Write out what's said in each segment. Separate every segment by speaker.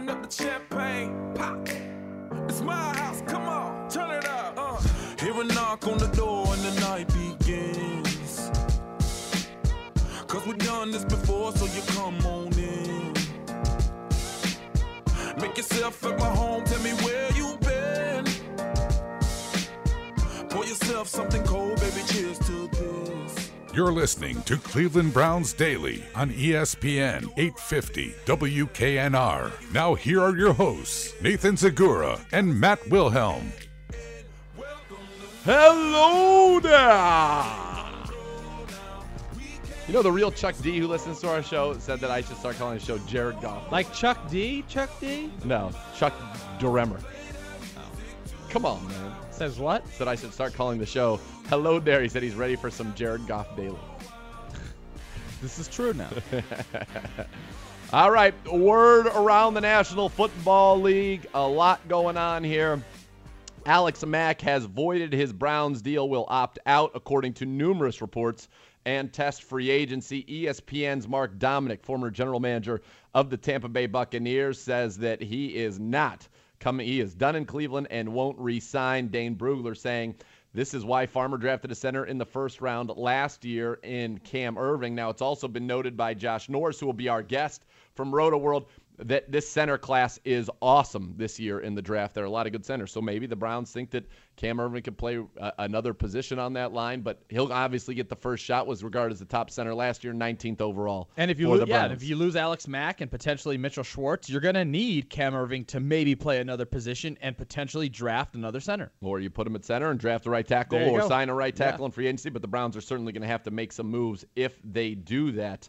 Speaker 1: Open up the champagne, pop. It's my house, come on, turn it up. Hear a knock on the door and the night begins. Cause we've done this before, so you come on in. Make yourself at my home, tell me where you been. Pour yourself something cold, baby, cheers to this.
Speaker 2: You're listening to Cleveland Browns Daily on ESPN 850 WKNR. Now here are your hosts, Nathan Zagura and Matt Wilhelm.
Speaker 3: Hello there! You know, the real Chuck D who listens to our show said that I should start calling the show Jared Goff.
Speaker 4: Like Chuck D? Chuck D?
Speaker 3: No, Chuck Duremmer. Come on, man.
Speaker 4: Says what?
Speaker 3: Said I should start calling the show Hello There. He said he's ready for some Jared Goff Daily.
Speaker 4: This is true now.
Speaker 3: All right, word around the National Football League. A lot going on here. Alex Mack has voided his Browns deal, will opt out, according to numerous reports, and test free agency. ESPN's Mark Dominic, former general manager of the Tampa Bay Buccaneers, says that he is not coming. He is done in Cleveland and won't re-sign. Dane Brugler saying this is why Farmer drafted a center in the first round last year in Cam Irving. Now, it's also been noted by Josh Norris, who will be our guest from Roto World, that this center class is awesome this year in the draft. There are a lot of good centers. So maybe the Browns think that Cam Irving could play another position on that line, but he'll obviously get the first shot. Was regarded as the top center last year, 19th overall.
Speaker 4: And if you lose Alex Mack and potentially Mitchell Schwartz, you're going to need Cam Irving to maybe play another position and potentially draft another center.
Speaker 3: Or you put him at center and draft a right tackle, or sign a right tackle in free agency. But the Browns are certainly going to have to make some moves if they do that.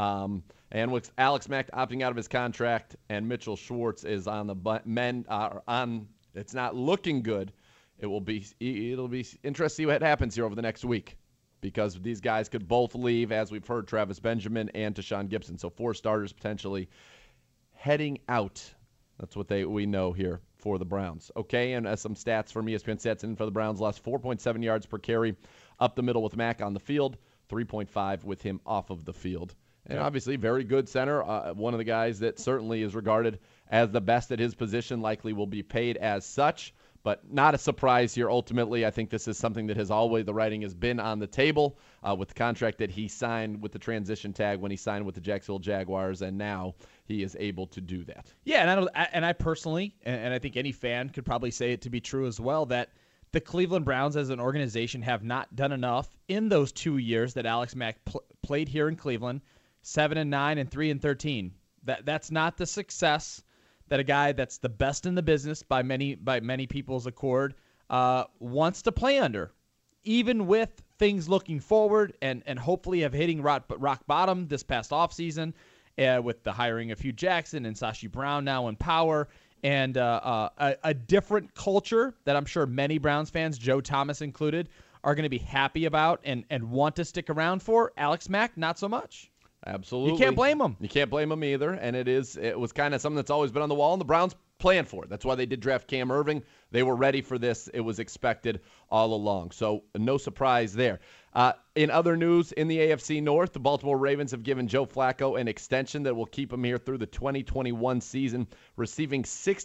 Speaker 3: And with Alex Mack opting out of his contract and Mitchell Schwartz is on the men it's not looking good. It'll be interesting to see what happens here over the next week, because these guys could both leave, as we've heard, Travis Benjamin and Tashawn Gibson. So 4 starters potentially heading out. That's what we know here for the Browns. Okay, and some stats from ESPN Stats in for the Browns. Lost 4.7 yards per carry up the middle with Mack on the field, 3.5 with him off of the field. And obviously, very good center. One of the guys that certainly is regarded as the best at his position, likely will be paid as such, but not a surprise here. Ultimately, I think this is something that has always, the writing has been on the table with the contract that he signed with the transition tag when he signed with the Jacksonville Jaguars, and now he is able to do that.
Speaker 4: Yeah, and I personally, and I think any fan could probably say it to be true as well, that the Cleveland Browns as an organization have not done enough in those 2 years that Alex Mack played here in Cleveland. 7-9 and 3-13. That's not the success that a guy that's the best in the business by many people's accord wants to play under, even with things looking forward and hopefully have hitting rock bottom this past offseason with the hiring of Hugh Jackson and Sashi Brown now in power, and a different culture that I'm sure many Browns fans, Joe Thomas included, are going to be happy about and want to stick around for. Alex Mack, not so much.
Speaker 3: Absolutely.
Speaker 4: You can't blame him.
Speaker 3: You can't blame him either, and it was kind of something that's always been on the wall, and the Browns planned for it. That's why they did draft Cam Irving. They were ready for this. It was expected all along, so no surprise there. In other news, in the AFC North, the Baltimore Ravens have given Joe Flacco an extension that will keep him here through the 2021 season, receiving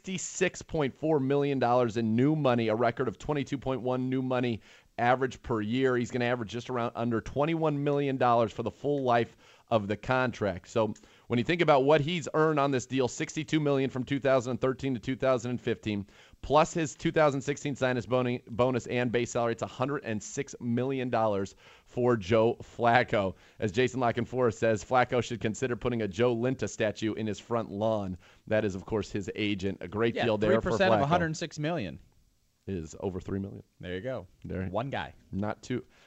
Speaker 3: $66.4 million in new money, a record of $22.1 new money average per year. He's going to average just around under $21 million for the full life of the contract. So when you think about what he's earned on this deal, $62 million from 2013 to 2015, plus his 2016 sign-on bonus and base salary, it's $106 million for Joe Flacco. As Jason Lockenforth says, Flacco should consider putting a Joe Linta statue in his front lawn. That is, of course, his agent. A great deal there for Flacco.
Speaker 4: 3% of $106 million
Speaker 3: is over $3 million.
Speaker 4: There you go.
Speaker 3: There.
Speaker 4: One guy.
Speaker 3: Not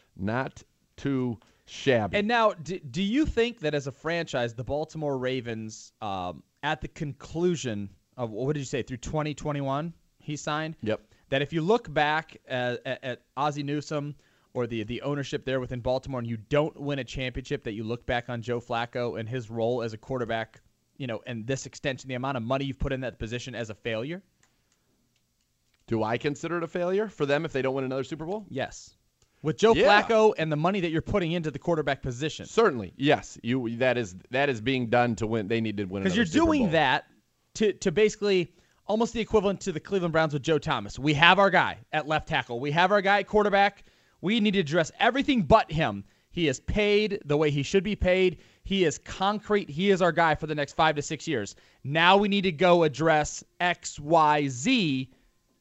Speaker 3: too shabby.
Speaker 4: And now, do you think that as a franchise, the Baltimore Ravens, at the conclusion of, what did you say, through 2021 he signed?
Speaker 3: Yep.
Speaker 4: That if you look back at Ozzie Newsome or the ownership there within Baltimore and you don't win a championship, that you look back on Joe Flacco and his role as a quarterback, and this extension, the amount of money you've put in that position, as a failure?
Speaker 3: Do I consider it a failure for them if they don't win another Super Bowl?
Speaker 4: Yes. With Joe Flacco and the money that you're putting into the quarterback position.
Speaker 3: Certainly, yes. That is being done to win. They need to win another Super Bowl.
Speaker 4: Because you're doing that to basically almost the equivalent to the Cleveland Browns with Joe Thomas. We have our guy at left tackle. We have our guy at quarterback. We need to address everything but him. He is paid the way he should be paid. He is concrete. He is our guy for the next 5 to 6 years. Now we need to go address X, Y, Z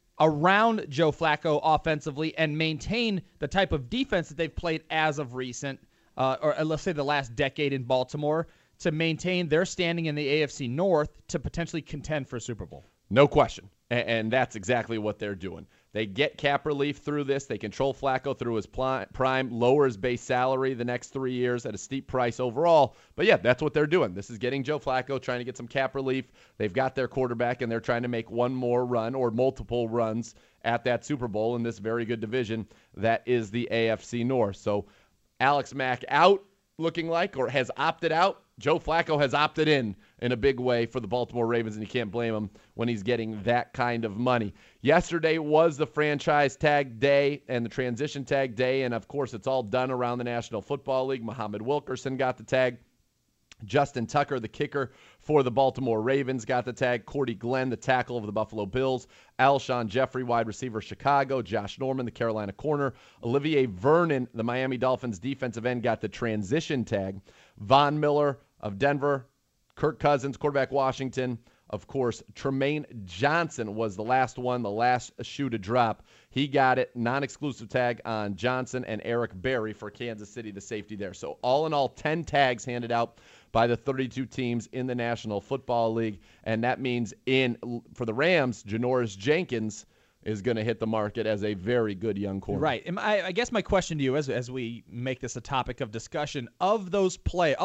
Speaker 4: around Joe Flacco offensively and maintain the type of defense that they've played as of recent, or let's say the last decade in Baltimore, to maintain their standing in the AFC North to potentially contend for a Super Bowl.
Speaker 3: No question. And that's exactly what they're doing. They get cap relief through this. They control Flacco through his prime, lower his base salary the next 3 years at a steep price overall. But, yeah, that's what they're doing. This is getting Joe Flacco, trying to get some cap relief. They've got their quarterback, and they're trying to make one more run or multiple runs at that Super Bowl in this very good division that is the AFC North. So Alex Mack out, looking like, or has opted out. Joe Flacco has opted in a big way for the Baltimore Ravens, and you can't blame him when he's getting that kind of money. Yesterday was the franchise tag day and the transition tag day, and, of course, it's all done around the National Football League. Muhammad Wilkerson got the tag. Justin Tucker, the kicker for the Baltimore Ravens, got the tag. Cordy Glenn, the tackle of the Buffalo Bills. Alshon Jeffrey, wide receiver, Chicago. Josh Norman, the Carolina corner. Olivier Vernon, the Miami Dolphins defensive end, got the transition tag. Von Miller of Denver. Kirk Cousins, quarterback, Washington. Of course, Tremaine Johnson was the last one, the last shoe to drop. He got it, non-exclusive tag on Johnson, and Eric Berry for Kansas City, the safety there. So all in all, 10 tags handed out by the 32 teams in the National Football League. And that means for the Rams, Janoris Jenkins is going to hit the market as a very good young corner.
Speaker 4: Right. And I guess my question to you, as we make this a topic of discussion, of those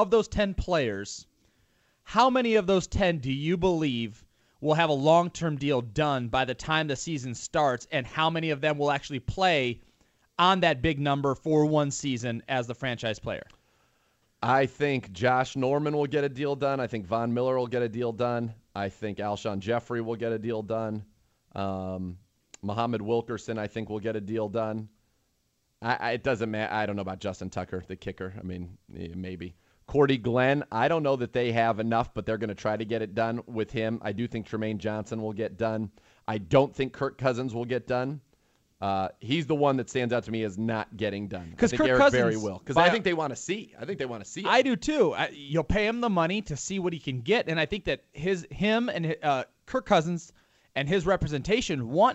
Speaker 4: 10 players, how many of those 10 do you believe will have a long-term deal done by the time the season starts, and how many of them will actually play on that big number for one season as the franchise player?
Speaker 3: I think Josh Norman will get a deal done. I think Von Miller will get a deal done. I think Alshon Jeffrey will get a deal done. Muhammad Wilkerson, I think, will get a deal done. It doesn't matter. I don't know about Justin Tucker, the kicker. I mean, maybe. Cordy Glenn, I don't know that they have enough, but they're going to try to get it done with him. I do think Tremaine Johnson will get done. I don't think Kirk Cousins will get done. He's the one that stands out to me as not getting done.
Speaker 4: Because
Speaker 3: Eric
Speaker 4: Cousins,
Speaker 3: Berry will. Because I think they want to see. I think they want to see it.
Speaker 4: I do too. You'll pay him the money to see what he can get, and I think that him and Kirk Cousins and his representation want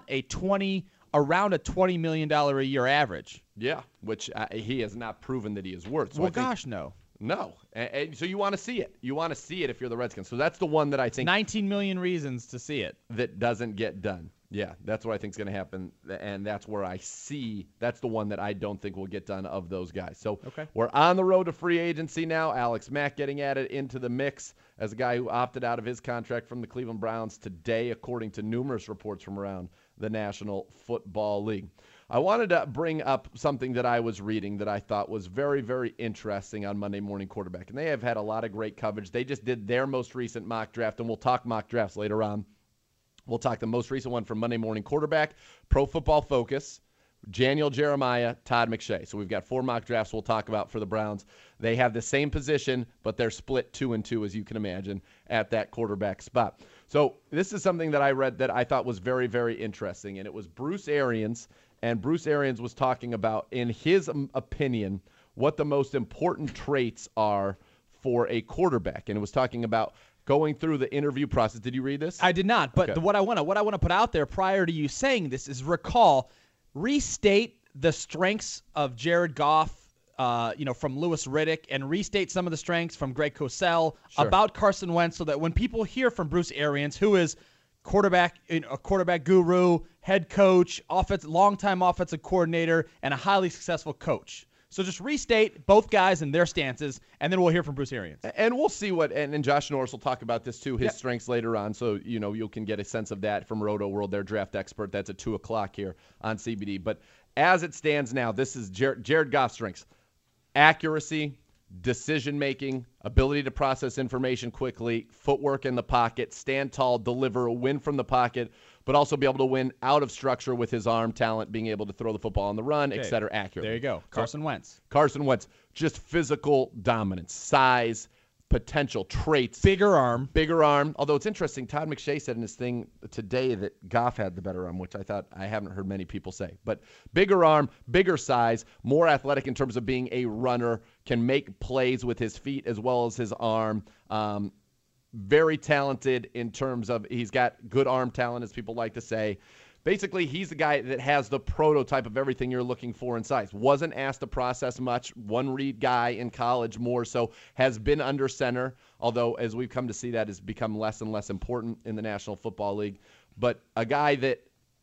Speaker 4: around a $20 million a year average.
Speaker 3: Yeah, which he has not proven that he is worth. So
Speaker 4: no.
Speaker 3: No. And so you want to see it. You want to see it if you're the Redskins. So that's the one that I think
Speaker 4: 19 million reasons to see it.
Speaker 3: That doesn't get done. Yeah, that's what I think is going to happen, and that's where I see that's the one that I don't think will get done of those guys. So We're on the road to free agency now. Alex Mack getting added into the mix as a guy who opted out of his contract from the Cleveland Browns today, according to numerous reports from around the National Football League. I wanted to bring up something that I was reading that I thought was very, very interesting on Monday Morning Quarterback, and they have had a lot of great coverage. They just did their most recent mock draft, and we'll talk mock drafts later on. We'll talk the most recent one from Monday Morning Quarterback, Pro Football Focus, Daniel Jeremiah, Todd McShay. So we've got 4 mock drafts we'll talk about for the Browns. They have the same position, but they're split 2-2, as you can imagine, at that quarterback spot. So this is something that I read that I thought was very, very interesting, and it was Bruce Arians. And Bruce Arians was talking about, in his opinion, what the most important traits are for a quarterback. And it was talking about going through the interview process. Did you read this?
Speaker 4: I did not. But what I want to put out there prior to you saying this is restate the strengths of Jared Goff, from Louis Riddick, and restate some of the strengths from Greg Cosell about Carson Wentz, so that when people hear from Bruce Arians, who is a quarterback guru, head coach, longtime offensive coordinator, and a highly successful coach. So just restate both guys and their stances, and then we'll hear from Bruce Arians.
Speaker 3: And we'll see and Josh Norris will talk about this too, his strengths later on, so you can get a sense of that from Roto World, their draft expert. That's at 2 o'clock here on CBD. But as it stands now, this is Jared Goff's strengths. Accuracy, decision-making, ability to process information quickly, footwork in the pocket, stand tall, deliver, win from the pocket, but also be able to win out of structure with his arm talent, being able to throw the football on the run, et cetera, accurately.
Speaker 4: There you go. Carson Wentz.
Speaker 3: Just physical dominance, size, potential traits.
Speaker 4: Bigger arm.
Speaker 3: Although it's interesting, Todd McShay said in his thing today that Goff had the better arm, which I haven't heard many people say. But bigger arm, bigger size, more athletic in terms of being a runner, can make plays with his feet as well as his arm. Very talented in terms of he's got good arm talent, as people like to say. Basically, he's the guy that has the prototype of everything you're looking for in size. Wasn't asked to process much. One-read guy in college more so. Has been under center, although as we've come to see that has become less and less important in the National Football League. But a guy that,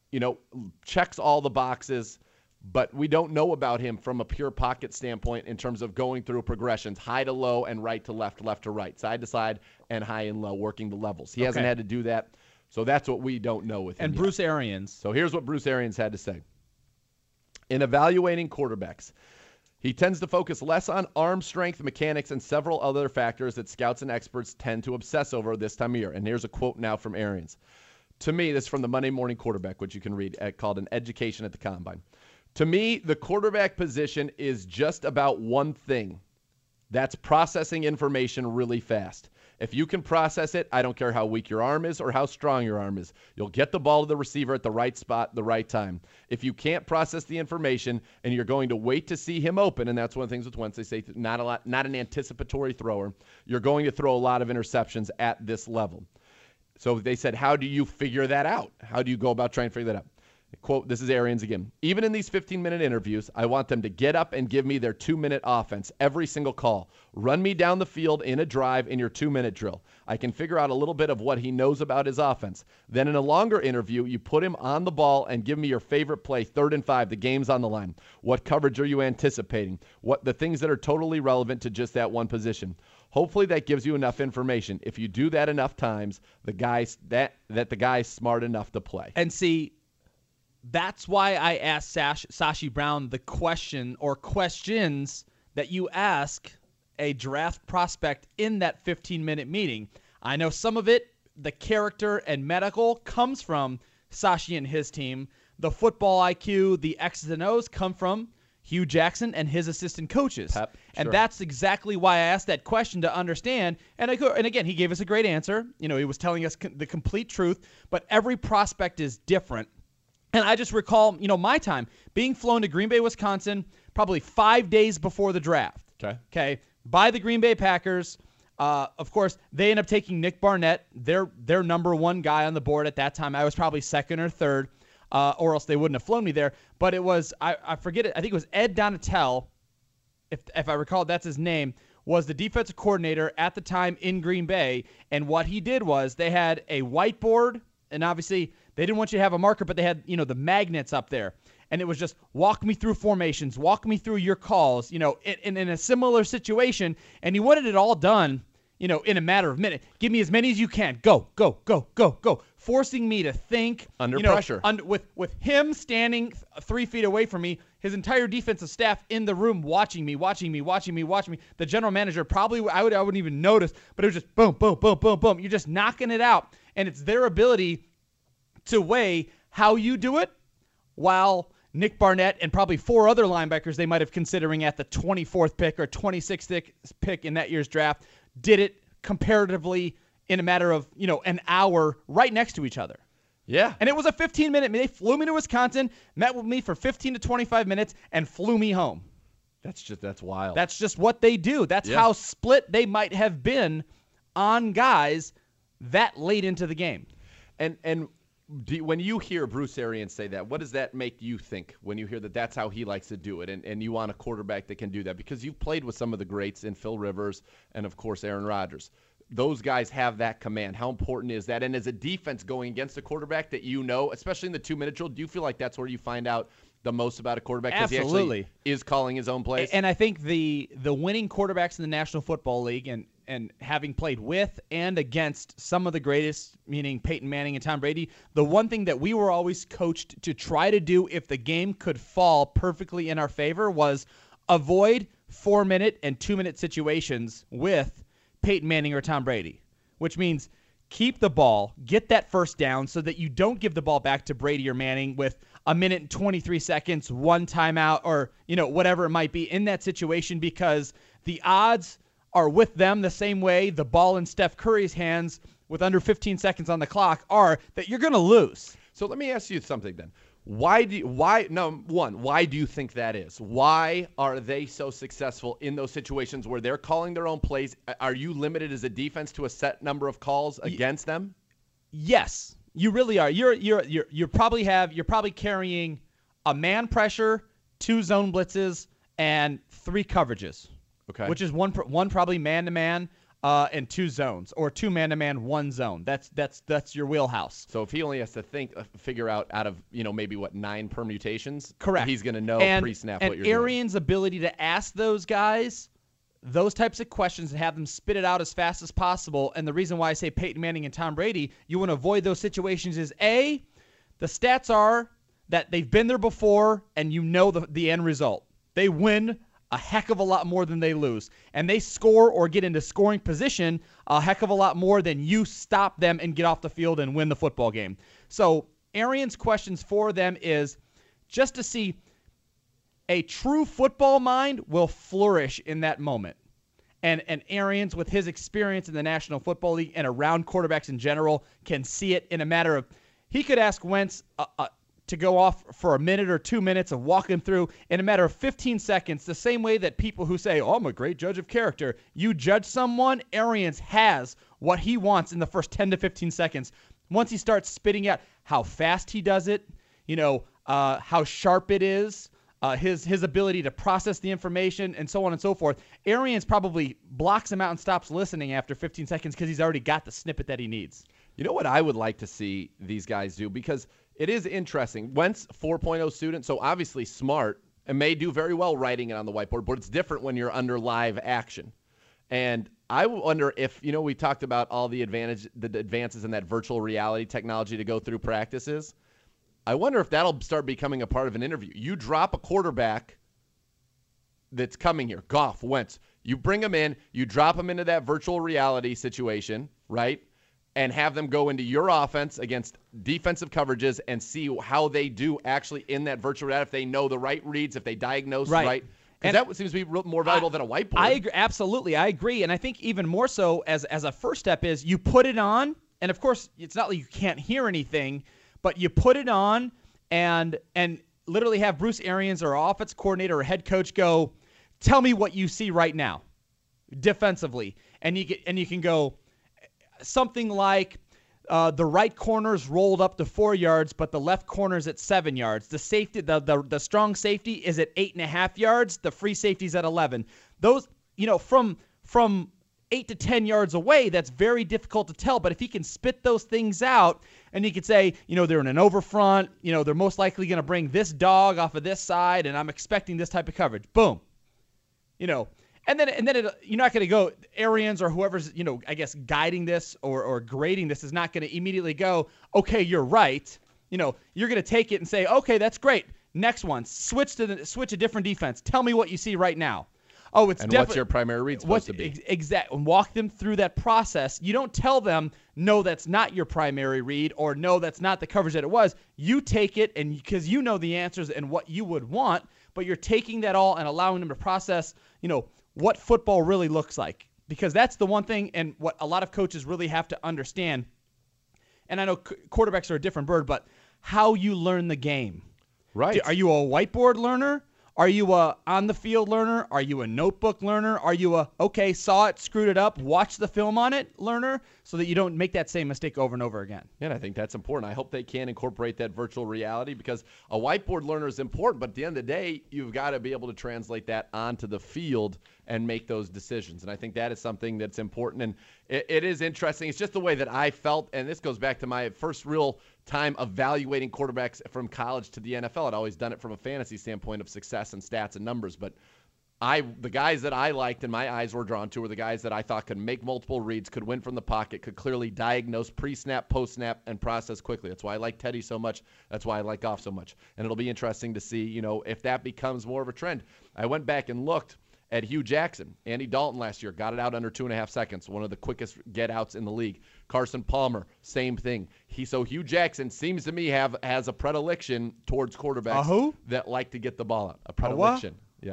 Speaker 3: checks all the boxes, but we don't know about him from a pure pocket standpoint in terms of going through progressions, high to low and right to left, left to right, side to side, and high and low, working the levels. He hasn't had to do that. So that's what we don't know with him.
Speaker 4: And Bruce Arians.
Speaker 3: So here's what Bruce Arians had to say. In evaluating quarterbacks, he tends to focus less on arm strength, mechanics, and several other factors that scouts and experts tend to obsess over this time of year. And here's a quote now from Arians. To me, this is from the Monday Morning Quarterback, which you can read, called An Education at the Combine. To me, the quarterback position is just about one thing. That's processing information really fast. If you can process it, I don't care how weak your arm is or how strong your arm is. You'll get the ball to the receiver at the right spot, the right time. If you can't process the information and you're going to wait to see him open, and that's one of the things with Wentz, they say not an anticipatory thrower, you're going to throw a lot of interceptions at this level. So they said, how do you figure that out? How do you go about trying to figure that out? Quote, this is Arians again. Even in these 15-minute interviews, I want them to get up and give me their 2-minute offense every single call. Run me down the field in a drive in your 2-minute drill. I can figure out a little bit of what he knows about his offense. Then in a longer interview, you put him on the ball and give me your favorite play, 3rd and 5, the game's on the line. What coverage are you anticipating? What the things that are totally relevant to just that one position. Hopefully that gives you enough information. If you do that enough times, the guy's smart enough to play.
Speaker 4: And see, that's why I asked Sashi Brown the question or questions that you ask a draft prospect in that 15-minute meeting. I know some of it, the character and medical, comes from Sashi and his team. The football IQ, the X's and O's come from Hugh Jackson and his assistant coaches.
Speaker 3: Pep,
Speaker 4: and
Speaker 3: sure.
Speaker 4: That's exactly why I asked that question, to understand. And again, he gave us a great answer. He was telling us the complete truth, but every prospect is different. And I just recall, my time being flown to Green Bay, Wisconsin, probably 5 days before the draft. Okay. By the Green Bay Packers. Of course, they end up taking Nick Barnett, their number one guy on the board at that time. I was probably 2nd or 3rd, or else they wouldn't have flown me there. But it was, I forget it, I think it was Ed Donatel, if I recall, that's his name, was the defensive coordinator at the time in Green Bay. And what he did was they had a whiteboard, and obviously they didn't want you to have a marker, but they had, the magnets up there. And it was just walk me through formations, walk me through your calls, in a similar situation. And he wanted it all done, in a matter of minutes. Give me as many as you can. Go, go, go, go, go. Forcing me to think.
Speaker 3: Under pressure.
Speaker 4: With him standing 3 feet away from me, his entire defensive staff in the room watching me. The general manager probably, I wouldn't even notice, but it was just boom, boom, boom, boom, boom. You're just knocking it out. And it's their ability to weigh how you do it, while Nick Barnett and probably 4 other linebackers they might have considering at the 24th pick or 26th pick in that year's draft did it comparatively in a matter of, an hour right next to each other.
Speaker 3: Yeah.
Speaker 4: And it was a 15-minute. They flew me to Wisconsin, met with me for 15 to 25 minutes, and flew me home.
Speaker 3: That's wild.
Speaker 4: That's just what they do. That's how split they might have been on guys that late into the game.
Speaker 3: And when you hear Bruce Arians say that, what does that make you think when you hear that that's how he likes to do it, and you want a quarterback that can do that? Because you've played with some of the greats in Phil Rivers and, of course, Aaron Rodgers. Those guys have that command. How important is that? And as a defense going against a quarterback that especially in the 2-minute drill, do you feel like that's where you find out the most about a quarterback?
Speaker 4: Absolutely.
Speaker 3: He actually is calling his own plays?
Speaker 4: And I think the winning quarterbacks in the National Football League and having played with and against some of the greatest, meaning Peyton Manning and Tom Brady, the one thing that we were always coached to try to do if the game could fall perfectly in our favor was avoid 4-minute and 2-minute situations with Peyton Manning or Tom Brady, which means keep the ball, get that first down so that you don't give the ball back to Brady or Manning with 1 minute and 23 seconds, 1 timeout, or, whatever it might be in that situation, because the odds are with them the same way the ball in Steph Curry's hands with under 15 seconds on the clock are, that you're going to lose.
Speaker 3: So let me ask you something then. Why do you think that is? Why are they so successful in those situations where they're calling their own plays? Are you limited as a defense to a set number of calls against them?
Speaker 4: Yes, you really are. You're probably carrying a man pressure, 2 zone blitzes, and 3 coverages.
Speaker 3: Okay.
Speaker 4: Which is one probably man to man. And 2 zones, or 2 man-to-man, 1 zone. That's your wheelhouse.
Speaker 3: So if he only has to figure out of maybe 9 permutations,
Speaker 4: correct,
Speaker 3: he's going to know pre-snap what you're
Speaker 4: doing. And Arians' ability to ask those guys those types of questions and have them spit it out as fast as possible. And the reason why I say Peyton Manning and Tom Brady, you want to avoid those situations is the stats are that they've been there before, and the end result. They win a heck of a lot more than they lose. And they score or get into scoring position a heck of a lot more than you stop them and get off the field and win the football game. So Arians' questions for them is just to see a true football mind will flourish in that moment. And Arians, with his experience in the National Football League and around quarterbacks in general, can see it in a matter of, he could ask Wentz to go off for a minute or 2 minutes of walking through in a matter of 15 seconds, the same way that people who say, I'm a great judge of character. You judge someone, Arians has what he wants in the first 10 to 15 seconds. Once he starts spitting out how fast he does it, how sharp it is, his ability to process the information, and so on and so forth, Arians probably blocks him out and stops listening after 15 seconds because he's already got the snippet that he needs.
Speaker 3: You know what I would like to see these guys do? Because it is interesting. Wentz, 4.0 student, so obviously smart and may do very well writing it on the whiteboard, but it's different when you're under live action. And I wonder if, we talked about all the advances in that virtual reality technology to go through practices. I wonder if that'll start becoming a part of an interview. You drop a quarterback that's coming here, Goff, Wentz. You bring him in, you drop him into that virtual reality situation, right? And have them go into your offense against defensive coverages and see how they do actually in that virtual reality, if they know the right reads, if they diagnose right. Because that seems to be more valuable than a whiteboard.
Speaker 4: I agree. Absolutely, I agree. And I think even more so as a first step is you put it on, and of course it's not like you can't hear anything, but you put it on and literally have Bruce Arians or offensive coordinator or head coach go, tell me what you see right now defensively. And you can go something like the right corner's rolled up to 4 yards, but the left corner's at 7 yards. The safety, the strong safety is at 8.5 yards. The free safety's at 11. Those, from 8 to 10 yards away, that's very difficult to tell. But if he can spit those things out, and he could say, they're in an overfront, they're most likely going to bring this dog off of this side, and I'm expecting this type of coverage. Boom. And then you're not going to go, Arians or whoever's, I guess guiding this or grading this is not going to immediately go, okay, you're right. You're going to take it and say, okay, that's great. Next one, switch a different defense. Tell me what you see right now. Oh, it's definitely.
Speaker 3: What's your primary read supposed to be?
Speaker 4: Exactly. Walk them through that process. You don't tell them, no, that's not your primary read, or no, that's not the coverage that it was. You take it, and because you know the answers and what you would want, but you're taking that all and allowing them to process, what football really looks like. Because that's the one thing, and what a lot of coaches really have to understand, and I know quarterbacks are a different bird, but how you learn the game.
Speaker 3: Right.
Speaker 4: Are you a whiteboard learner? Are you a on-the-field learner? Are you a notebook learner? Are you saw it, screwed it up, watch the film on it learner, so that you don't make that same mistake over and over again?
Speaker 3: Yeah, and I think that's important. I hope they can incorporate that virtual reality, because a whiteboard learner is important, but at the end of the day, you've got to be able to translate that onto the field and make those decisions. And I think that is something that's important. And it is interesting. It's just the way that I felt, and this goes back to my first real time evaluating quarterbacks from college to the NFL. I'd always done it from a fantasy standpoint of success and stats and numbers, but the guys that I liked and my eyes were drawn to were the guys that I thought could make multiple reads, could win from the pocket, could clearly diagnose pre-snap, post-snap, and process quickly. That's why I like Teddy so much. That's why I like Goff so much. And it'll be interesting to see, if that becomes more of a trend. I went back and looked at Hugh Jackson. Andy Dalton last year got it out under 2.5 seconds, one of the quickest get-outs in the league. Carson Palmer, same thing. So Hugh Jackson seems to me has a predilection towards quarterbacks that like to get the ball out. A predilection, yes.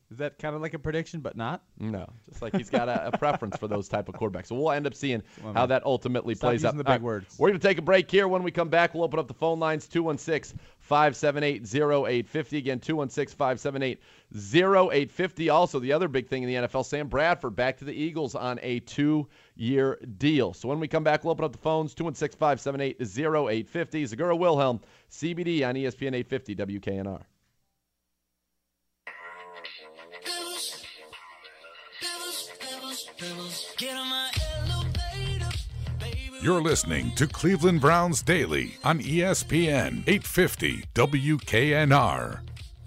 Speaker 4: Is that kind of like a prediction, but not?
Speaker 3: No, just like he's got a preference for those type of quarterbacks. So we'll end up seeing how that ultimately plays out.
Speaker 4: Stop using the big words.
Speaker 3: We're going to take a break here. When we come back, we'll open up the phone lines, 216-578-0850. Again, 216-578-0850. Also, the other big thing in the NFL, Sam Bradford back to the Eagles on a 2-year deal. So when we come back, we'll open up the phones, 216-578-0850. Zagura Wilhelm, CBD on ESPN 850 WKNR.
Speaker 2: You're listening to Cleveland Browns Daily on ESPN 850 WKNR.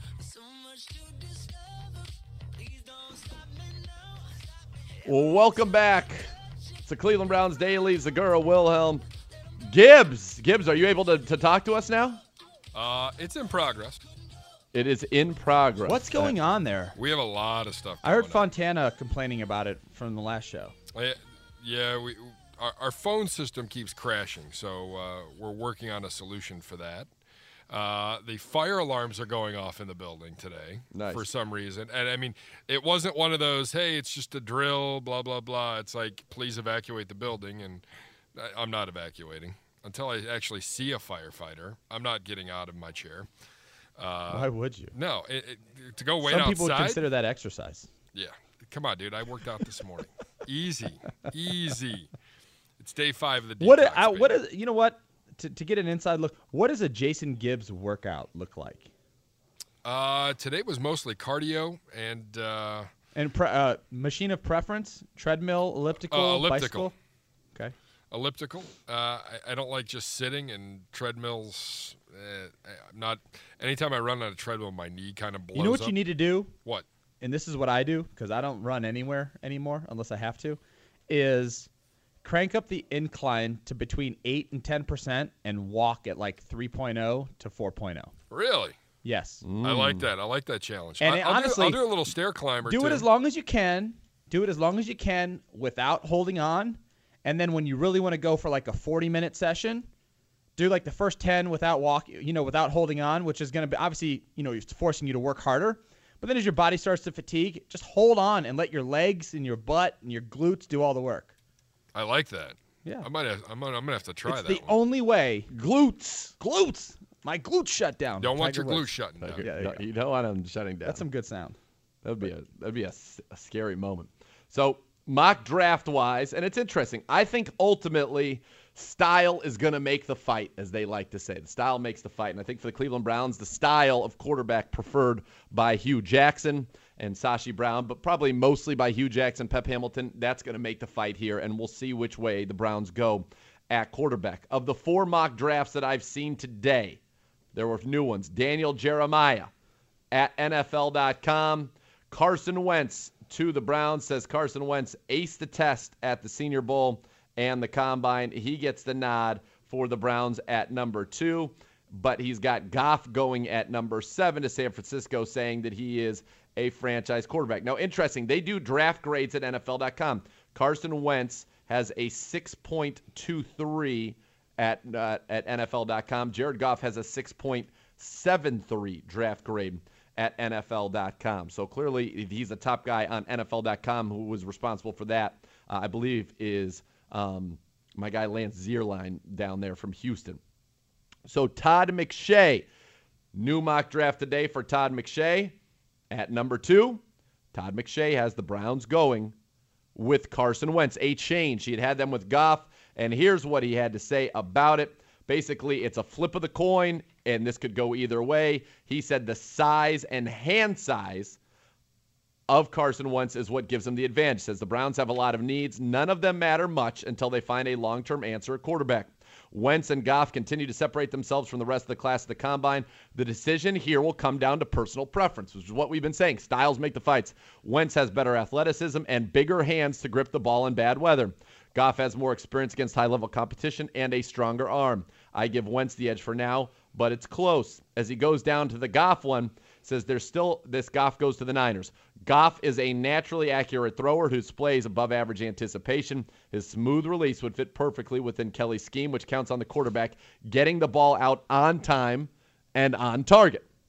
Speaker 3: Well, welcome back. It's the Cleveland Browns Daily. Zagura Wilhelm. Gibbs, are you able to talk to us now?
Speaker 5: It's in progress.
Speaker 3: It is in progress.
Speaker 4: What's going on there?
Speaker 5: We have a lot of stuff
Speaker 4: I heard
Speaker 5: going on.
Speaker 4: Fontana complaining about it from the last show.
Speaker 5: Yeah, our phone system keeps crashing, so we're working on a solution for that. The fire alarms are going off in the building today for some reason. And, I mean, it wasn't one of those, hey, it's just a drill, blah, blah, blah. It's like, please evacuate the building, and I'm not evacuating. Until I actually see a firefighter, I'm not getting out of my chair.
Speaker 4: Why would you?
Speaker 5: No, to go wait outside.
Speaker 4: Some people would consider that exercise.
Speaker 5: Yeah. Come on, dude. I worked out this morning. Easy. It's day 5 of the detox.
Speaker 4: What is, you know what? To get an inside look, what does a Jason Gibbs workout look like?
Speaker 5: Today was mostly cardio and
Speaker 4: machine of preference, treadmill, elliptical, bicycle? Okay.
Speaker 5: Elliptical. I don't like just sitting, and treadmills. I'm not. Anytime I run on a treadmill, my knee kind of blows up.
Speaker 4: You know what you need to do?
Speaker 5: What?
Speaker 4: And this is what I do, because I don't run anywhere anymore unless I have to, is crank up the incline to between 8 and 10% and walk at like 3.0 to 4.0.
Speaker 5: Really?
Speaker 4: Yes.
Speaker 5: I like that. I like that challenge.
Speaker 4: And honestly,
Speaker 5: I'll do a little stair climber,
Speaker 4: do
Speaker 5: too.
Speaker 4: it as long as you can. Do it as long as you can without holding on. And then when you really want to go for like a 40-minute session, do like the first 10 without without holding on, which is going to be obviously, it's forcing you to work harder. But then as your body starts to fatigue, just hold on and let your legs and your butt and your glutes do all the work.
Speaker 5: I like that.
Speaker 4: Yeah.
Speaker 5: I'm gonna have to try
Speaker 4: it's
Speaker 5: that.
Speaker 4: It's the only way. Glutes. My glutes shut down.
Speaker 5: Don't want your glutes shutting down.
Speaker 3: Yeah, you don't want them shutting down.
Speaker 4: That's some good sound.
Speaker 3: That'd be a scary moment. So mock draft wise, and it's interesting. I think ultimately style is going to make the fight, as they like to say. The style makes the fight. And I think for the Cleveland Browns, the style of quarterback preferred by Hugh Jackson and Sashi Brown, but probably mostly by Hugh Jackson, Pep Hamilton, that's going to make the fight here, and we'll see which way the Browns go at quarterback. Of the 4 mock drafts that I've seen today, there were new ones. Daniel Jeremiah at NFL.com. Carson Wentz to the Browns, says Carson Wentz aced the test at the Senior Bowl and the Combine. He gets the nod for the Browns at number 2, but he's got Goff going at number 7 to San Francisco, saying that he is a franchise quarterback. Now, interesting, they do draft grades at NFL.com. Carson Wentz has a 6.23 at NFL.com. Jared Goff has a 6.73 draft grade at NFL.com. So clearly he's a top guy on NFL.com who was responsible for that, I believe, is my guy Lance Zierlein down there from Houston. So Todd McShay, new mock draft today for Todd McShay. At number 2, Todd McShay has the Browns going with Carson Wentz. A change. He had them with Goff, and here's what he had to say about it. Basically, it's a flip of the coin, and this could go either way. He said the size and hand size of Carson Wentz is what gives him the advantage. Says the Browns have a lot of needs. None of them matter much until they find a long-term answer at quarterback. Wentz and Goff continue to separate themselves from the rest of the class of the Combine. The decision here will come down to personal preference, which is what we've been saying. Styles make the fights. Wentz has better athleticism and bigger hands to grip the ball in bad weather. Goff has more experience against high-level competition and a stronger arm. I give Wentz the edge for now, but it's close. As he goes down to the Goff one, says there's still this. Goff goes to the Niners. Goff is a naturally accurate thrower who displays above-average anticipation. His smooth release would fit perfectly within Kelly's scheme, which counts on the quarterback getting the ball out on time and on target.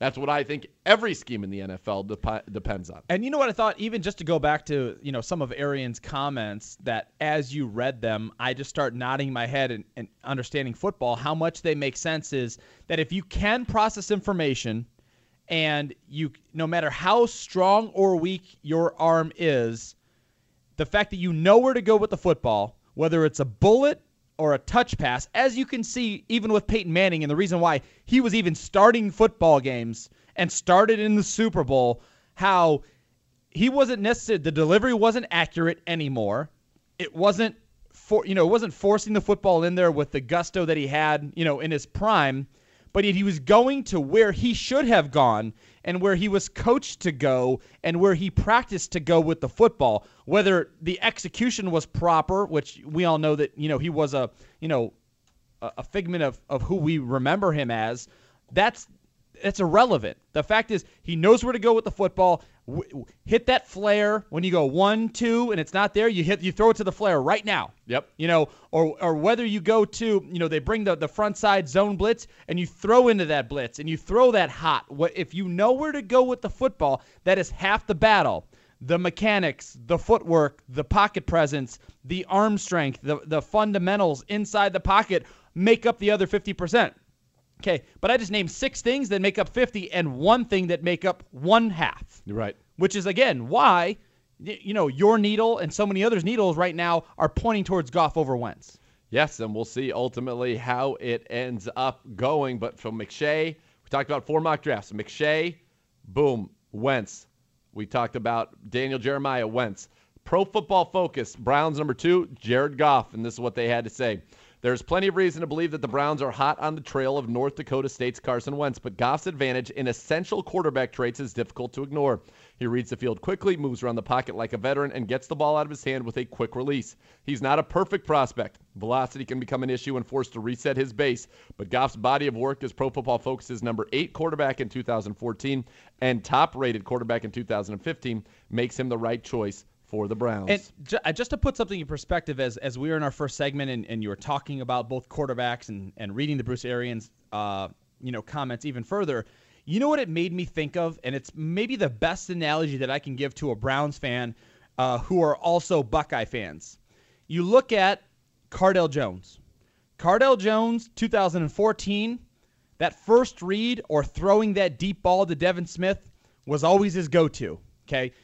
Speaker 3: That's what I think every scheme in the NFL depends on.
Speaker 4: And you know what I thought, even just to go back to, some of Arian's comments, that as you read them, I just start nodding my head and understanding football, how much they make sense is that if you can process information and no matter how strong or weak your arm is, the fact that you know where to go with the football, whether it's a bullet or a touch pass, as you can see even with Peyton Manning, and the reason why he was even starting football games and started in the Super Bowl, how he wasn't necessarily, the delivery wasn't accurate anymore. It wasn't forcing the football in there with the gusto that he had, in his prime, but he was going to where he should have gone and where he was coached to go and where he practiced to go with the football. Whether the execution was proper, which we all know that, he was a figment of who we remember him as, that's irrelevant. The fact is he knows where to go with the football. Hit that flare when you go 1, 2, and it's not there. You throw it to the flare right now.
Speaker 3: Yep.
Speaker 4: Or whether you go to, they bring the front side zone blitz and you throw into that blitz and you throw that hot. If you know where to go with the football, that is half the battle. The mechanics, the footwork, the pocket presence, the arm strength, the fundamentals inside the pocket make up the other 50%. Okay, but I just named 6 things that make up 50 and 1 thing that make up 1/2.
Speaker 3: You're right.
Speaker 4: Which is, again, why, your needle and so many others' needles right now are pointing towards Goff over Wentz.
Speaker 3: Yes, and we'll see ultimately how it ends up going. But from McShay, we talked about 4 mock drafts. McShay, boom, Wentz. We talked about Daniel Jeremiah, Wentz. Pro Football Focus, Browns number 2, Jared Goff, and this is what they had to say. There's plenty of reason to believe that the Browns are hot on the trail of North Dakota State's Carson Wentz, but Goff's advantage in essential quarterback traits is difficult to ignore. He reads the field quickly, moves around the pocket like a veteran, and gets the ball out of his hand with a quick release. He's not a perfect prospect. Velocity can become an issue when forced to reset his base, but Goff's body of work as Pro Football Focus's number 8 quarterback in 2014 and top-rated quarterback in 2015 makes him the right choice for the Browns.
Speaker 4: And just to put something in perspective, as we were in our first segment and you were talking about both quarterbacks and reading the Bruce Arians comments even further, you know what it made me think of? And it's maybe the best analogy that I can give to a Browns fan who are also Buckeye fans. You look at Cardale Jones. Cardale Jones, 2014, that first read or throwing that deep ball to Devin Smith was always his go-to, okay?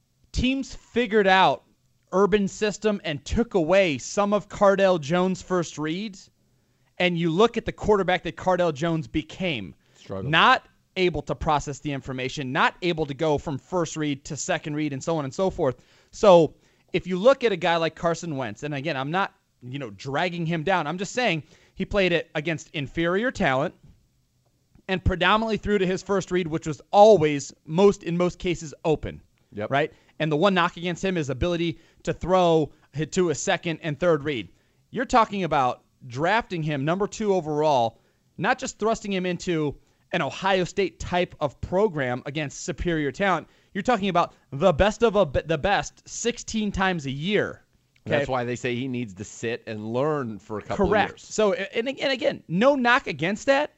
Speaker 4: Teams figured out Urban system and took away some of Cardale Jones' first reads, and you look at the quarterback that Cardale Jones became.
Speaker 3: Struggled.
Speaker 4: Not able to process the information, not able to go from first read to second read and so on and so forth. So if you look at a guy like Carson Wentz, and again, I'm not dragging him down. I'm just saying he played it against inferior talent and predominantly threw to his first read, which was always, in most cases, open.
Speaker 3: Yep.
Speaker 4: Right? And the one knock against him is ability to throw to a second and third read. You're talking about drafting him number 2 overall, not just thrusting him into an Ohio State type of program against superior talent. You're talking about the best of the best 16 times a year. Okay?
Speaker 3: That's why they say he needs to sit and learn for a couple of years.
Speaker 4: Correct. So, and again, no knock against that,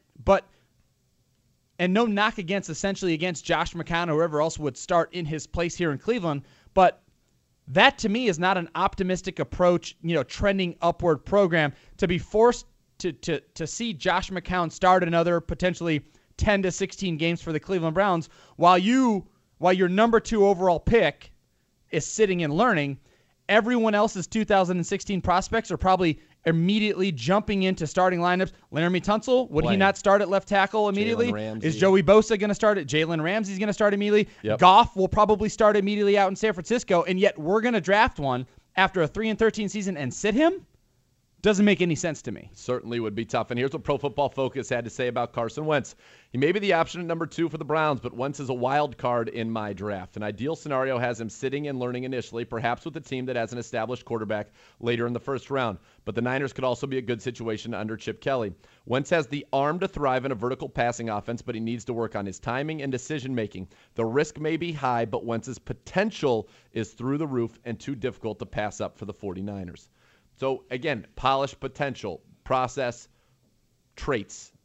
Speaker 4: and no knock against Josh McCown or whoever else would start in his place here in Cleveland. But that, to me, is not an optimistic approach, trending upward program to be forced to see Josh McCown start another potentially 10 to 16 games for the Cleveland Browns while your number 2 overall pick is sitting and learning. Everyone else's 2016 prospects are probably immediately jumping into starting lineups. Laramie Tunsil, would he not start at left tackle immediately? Is Joey Bosa going to start it? Jalen Ramsey's going to start immediately.
Speaker 3: Yep.
Speaker 4: Goff will probably start immediately out in San Francisco, and yet we're going to draft one after a 3-13 season and sit him? Doesn't make any sense to me.
Speaker 3: Certainly would be tough. And here's what Pro Football Focus had to say about Carson Wentz. He may be the option at number 2 for the Browns, but Wentz is a wild card in my draft. An ideal scenario has him sitting and learning initially, perhaps with a team that has an established quarterback later in the first round. But the Niners could also be a good situation under Chip Kelly. Wentz has the arm to thrive in a vertical passing offense, but he needs to work on his timing and decision-making. The risk may be high, but Wentz's potential is through the roof and too difficult to pass up for the 49ers. So, again, polished potential, process, traits.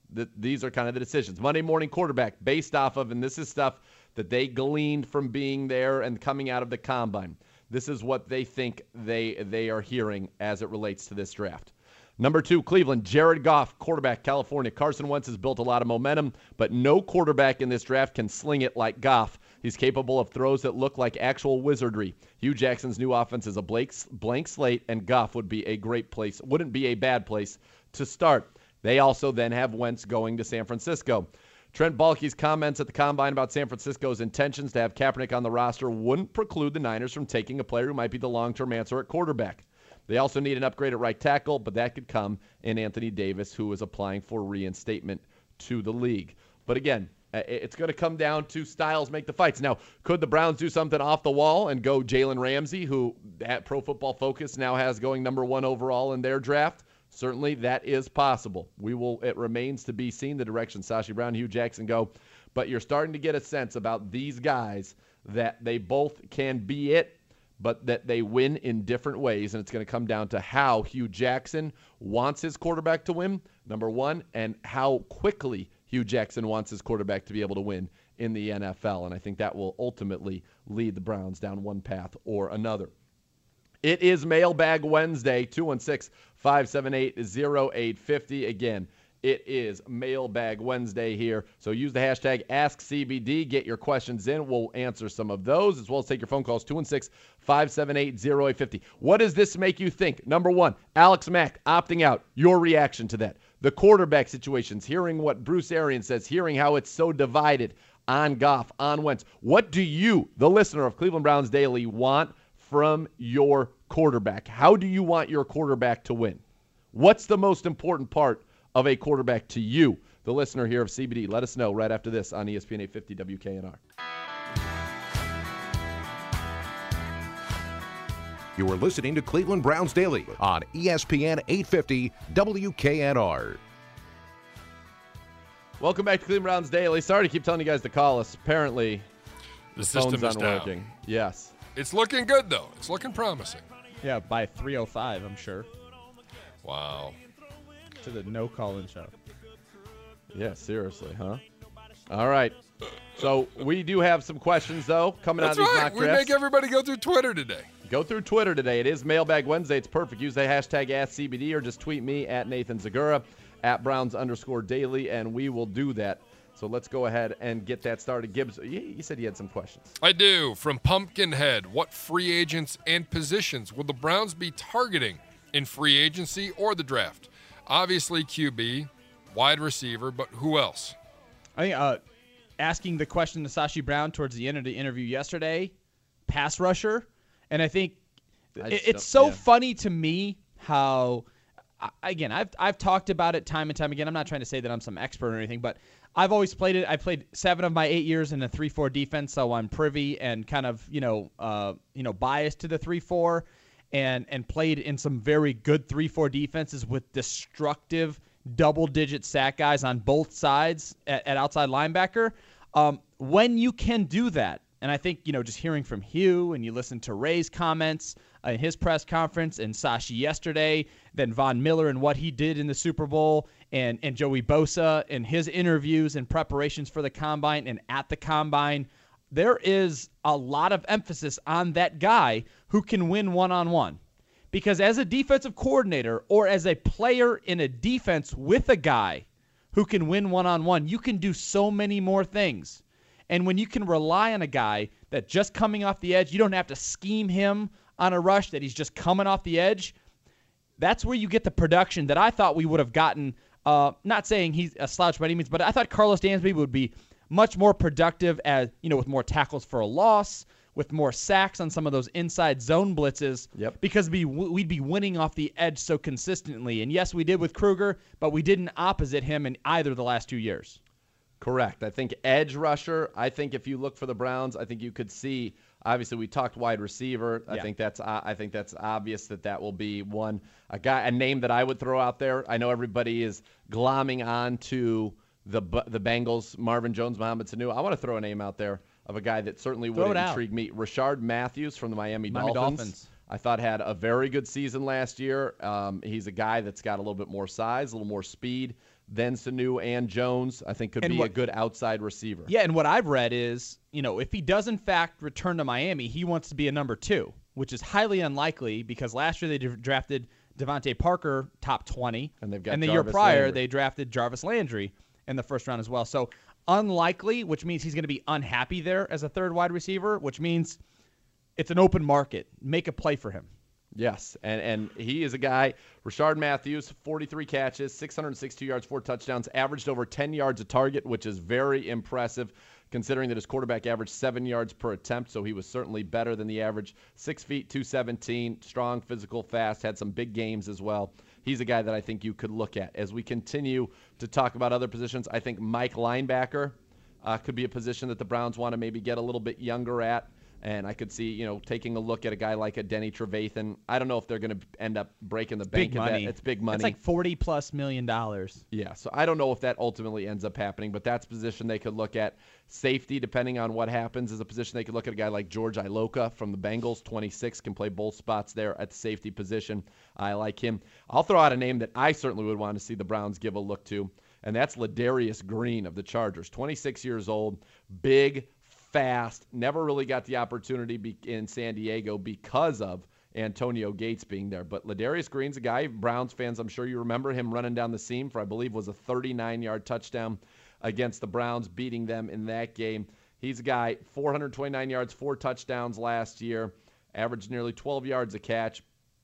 Speaker 3: These are kind of the decisions. Monday morning quarterback based off of, and this is stuff that they gleaned from being there and coming out of the combine. This is what they think they are hearing as it relates to this draft. Number 2, Cleveland, Jared Goff, quarterback, California. Carson Wentz has built a lot of momentum, but no quarterback in this draft can sling it like Goff. He's capable of throws that look like actual wizardry. Hugh Jackson's new offense is a blank slate, and Goff wouldn't be a bad place to start. They also then have Wentz going to San Francisco. Trent Baalke's comments at the Combine about San Francisco's intentions to have Kaepernick on the roster wouldn't preclude the Niners from taking a player who might be the long-term answer at quarterback. They also need an upgrade at right tackle, but that could come in Anthony Davis, who is applying for reinstatement to the league. But again, it's going to come down to styles make the fights. Now, could the Browns do something off the wall and go Jalen Ramsey, who at Pro Football Focus now has going number 1 overall in their draft? Certainly that is possible. It remains to be seen the direction Sashi Brown and Hugh Jackson go. But you're starting to get a sense about these guys that they both can be it, but that they win in different ways, and it's going to come down to how Hugh Jackson wants his quarterback to win, number 1, and how quickly Hugh Jackson wants his quarterback to be able to win in the NFL, and I think that will ultimately lead the Browns down one path or another. It is Mailbag Wednesday, 216-578-0850. Again, it is Mailbag Wednesday here. So use the hashtag AskCBD. Get your questions in. We'll answer some of those, as well as take your phone calls, 216-578-0850. What does this make you think? Number 1, Alex Mack opting out. Your reaction to that. The quarterback situations, hearing what Bruce Arians says, hearing how it's so divided on Goff, on Wentz. What do you, the listener of Cleveland Browns Daily, want from your quarterback? How do you want your quarterback to win? What's the most important part of a quarterback to you, the listener here of CBD? Let us know right after this on ESPN 850 WKNR.
Speaker 6: You are listening to Cleveland Browns Daily on ESPN 850 WKNR.
Speaker 3: Welcome back to Cleveland Browns Daily. Sorry to keep telling you guys to call us. Apparently,
Speaker 5: the system is
Speaker 3: working.
Speaker 5: Down.
Speaker 3: Yes.
Speaker 5: It's looking good, though. It's looking promising.
Speaker 4: Yeah, by 3:05, I'm sure.
Speaker 5: Wow.
Speaker 4: To the no call-in show.
Speaker 3: Yeah, seriously, huh? All right. So we do have some questions, though, coming out of these mock drafts.
Speaker 5: We make everybody go through Twitter today.
Speaker 3: Go through Twitter today. It is Mailbag Wednesday. It's perfect. Use the hashtag AskCBD or just tweet me at Nathan Zagura, at Browns_Daily, and we will do that. So let's go ahead and get that started. Gibbs, you said you had some questions.
Speaker 5: I do. From Pumpkinhead, what free agents and positions will the Browns be targeting in free agency or the draft? Obviously QB, wide receiver, but who else?
Speaker 4: I think asking the question to Sashi Brown towards the end of the interview yesterday, pass rusher, and I think it's so funny to me how, again, I've talked about it time and time again. I'm not trying to say that I'm some expert or anything, but I've always played it. I played 7 of my 8 years in a 3-4 defense, so I'm privy and kind of biased to the 3-4. And played in some very good 3-4 defenses with destructive double-digit sack guys on both sides at outside linebacker. When you can do that, and I think, just hearing from Hugh and you listen to Ray's comments in his press conference and Sashi yesterday, then Von Miller and what he did in the Super Bowl, and Joey Bosa and his interviews and preparations for the Combine and at the Combine, there is a lot of emphasis on that guy who can win one-on-one. Because as a defensive coordinator or as a player in a defense with a guy who can win one-on-one, you can do so many more things. And when you can rely on a guy that just coming off the edge, you don't have to scheme him on a rush, that he's just coming off the edge, that's where you get the production that I thought we would have gotten. Not saying he's a slouch by any means, but I thought Carlos Dansby would be much more productive as, with more tackles for a loss, with more sacks on some of those inside zone blitzes, because we'd be winning off the edge so consistently. And yes, we did with Kruger, but we didn't opposite him in either of the last 2 years.
Speaker 3: Correct. I think edge rusher, I think if you look for the Browns, I think you could see, obviously we talked wide receiver. I think that's obvious that will be a name that I would throw out there. I know everybody is glomming on to the Bengals, Marvin Jones, Mohamed Sanu. I want to throw a name out there of a guy that certainly would intrigue me. Rashard Matthews from the Miami Dolphins. I thought had a very good season last year. He's a guy that's got a little bit more size, a little more speed then Sanu and Jones, I think could be a good outside receiver.
Speaker 4: Yeah, and what I've read is, if he does in fact return to Miami, he wants to be a number 2, which is highly unlikely because last year they drafted Devontae Parker top 20,
Speaker 3: and they've got
Speaker 4: and the
Speaker 3: Jarvis
Speaker 4: year prior
Speaker 3: Landry.
Speaker 4: they drafted Jarvis Landry in the first round as well. So unlikely, which means he's going to be unhappy there as a third wide receiver, which means it's an open market. Make a play for him.
Speaker 3: Yes, and he is a guy, Rashard Matthews, 43 catches, 662 yards, 4 touchdowns, averaged over 10 yards a target, which is very impressive considering that his quarterback averaged 7 yards per attempt, so he was certainly better than the average. 6 feet, 217, strong, physical, fast, had some big games as well. He's a guy that I think you could look at. As we continue to talk about other positions, I think Mike linebacker could be a position that the Browns want to maybe get a little bit younger at. And I could see, taking a look at a guy like a Denny Trevathan. I don't know if they're going to end up breaking the bank at that. It's big money.
Speaker 4: It's like $40+ million.
Speaker 3: Yeah, so I don't know if that ultimately ends up happening, but that's a position they could look at. Safety, depending on what happens, is a position they could look at a guy like George Iloka from the Bengals, 26, can play both spots there at the safety position. I like him. I'll throw out a name that I certainly would want to see the Browns give a look to, and that's Ladarius Green of the Chargers, 26 years old, big, fast, never really got the opportunity in San Diego because of Antonio Gates being there. But Ladarius Green's a guy, Browns fans, I'm sure you remember him running down the seam for, I believe, was a 39-yard touchdown against the Browns, beating them in that game. He's a guy, 429 yards, 4 touchdowns last year, averaged nearly 12 yards a catch.